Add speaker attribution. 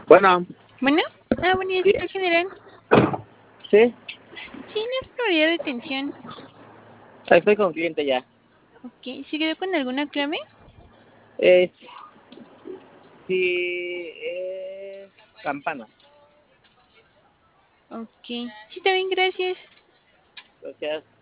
Speaker 1: Bueno,
Speaker 2: Bueno, buen día,
Speaker 1: sí,
Speaker 2: sector general.
Speaker 1: sí,
Speaker 2: Sí, no es prioridad de atención.
Speaker 1: estoy con cliente ya.
Speaker 2: Ok, ¿se quedó con alguna clave?
Speaker 1: Es, sí, es campana.
Speaker 2: Ok, sí, está bien, gracias.
Speaker 1: Gracias.